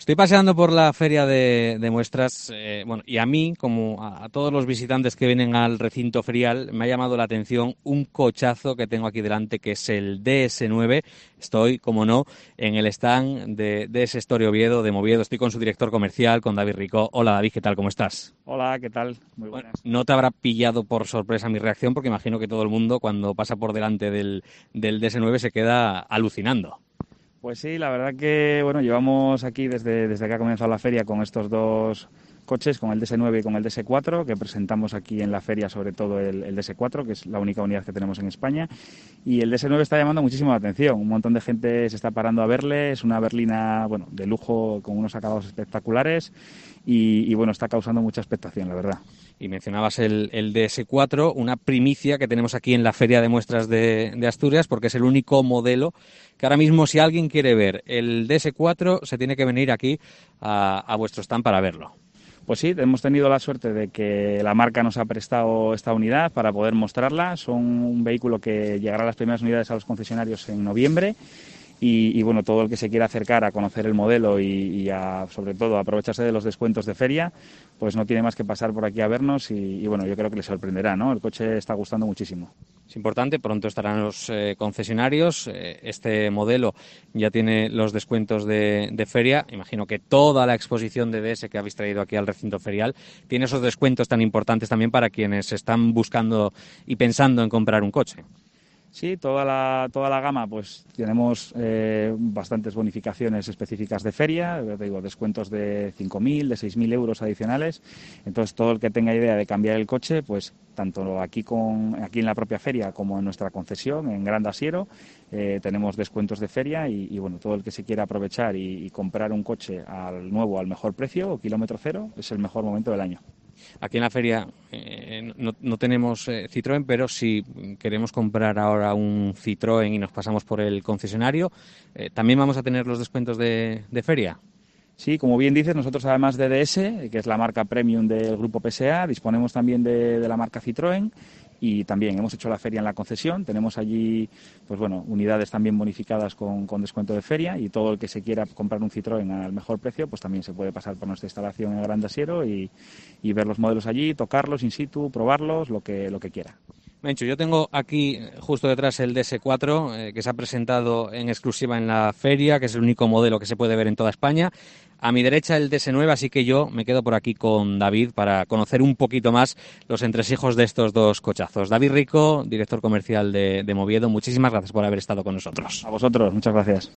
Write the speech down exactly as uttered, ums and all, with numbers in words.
Estoy paseando por la feria de, de muestras, eh, bueno, y a mí, como a, a todos los visitantes que vienen al recinto ferial, me ha llamado la atención un cochazo que tengo aquí delante, que es el D S nueve. Estoy, como no, en el stand de D S Story Oviedo, de Moviedo. Estoy con su director comercial, con David Rico. Hola, David, ¿qué tal? ¿Cómo estás? Hola, ¿qué tal? Muy Bueno, buenas. no te habrá pillado por sorpresa mi reacción, porque imagino que todo el mundo, cuando pasa por delante del, del D S nueve, se queda alucinando. Pues sí, la verdad que bueno, llevamos aquí desde, desde que ha comenzado la feria con estos dos coches, con el D S nueve y con el D S cuatro, que presentamos aquí en la feria, sobre todo el, el D S cuatro, que es la única unidad que tenemos en España. Y el D S nueve está llamando muchísimo la atención. Un montón de gente se está parando a verle. Es una berlina, bueno, de lujo, con unos acabados espectaculares. Y, y bueno, está causando mucha expectación, la verdad. Y mencionabas el, el D S cuatro, una primicia que tenemos aquí en la Feria de Muestras de, de Asturias, porque es el único modelo que ahora mismo, si alguien quiere ver el D S cuatro, se tiene que venir aquí a, a vuestro stand para verlo. Pues sí, hemos tenido la suerte de que la marca nos ha prestado esta unidad para poder mostrarla. Son un vehículo que llegará a las primeras unidades a los concesionarios en noviembre. Y, y bueno, todo el que se quiera acercar a conocer el modelo y, y a, sobre todo, a aprovecharse de los descuentos de feria, pues no tiene más que pasar por aquí a vernos y, y bueno, yo creo que les sorprenderá, ¿no? El coche está gustando muchísimo. Es importante, pronto estarán los eh, concesionarios. Eh, este modelo ya tiene los descuentos de, de feria. Imagino que toda la exposición de D S que habéis traído aquí al recinto ferial tiene esos descuentos tan importantes también para quienes están buscando y pensando en comprar un coche. Sí, toda la, toda la gama, pues tenemos eh, bastantes bonificaciones específicas de feria, te digo, descuentos de cinco mil, de seis mil euros adicionales. Entonces, todo el que tenga idea de cambiar el coche, pues tanto aquí, con, aquí en la propia feria como en nuestra concesión, en Gran Asiero, eh, tenemos descuentos de feria y, y, bueno, todo el que se quiera aprovechar y, y comprar un coche al nuevo, al mejor precio, o kilómetro cero, es el mejor momento del año. Aquí en la feria eh, no, no tenemos eh, Citroën, pero si queremos comprar ahora un Citroën y nos pasamos por el concesionario, eh, ¿también vamos a tener los descuentos de, de feria? Sí, como bien dices, nosotros además de D S, que es la marca premium del grupo P S A, disponemos también de, de la marca Citroën y también hemos hecho la feria en la concesión. Tenemos allí, pues bueno, unidades también bonificadas con, con descuento de feria y todo el que se quiera comprar un Citroën al mejor precio, pues también se puede pasar por nuestra instalación en Gran Asiero y, y ver los modelos allí, tocarlos in situ, probarlos, lo que, lo que quiera. Mencho, yo tengo aquí justo detrás el D S cuatro, eh, que se ha presentado en exclusiva en la feria, que es el único modelo que se puede ver en toda España. A mi derecha el D S nueve, así que yo me quedo por aquí con David para conocer un poquito más los entresijos de estos dos cochazos. David Rico, director comercial de, de Moviedo, muchísimas gracias por haber estado con nosotros. A vosotros, muchas gracias.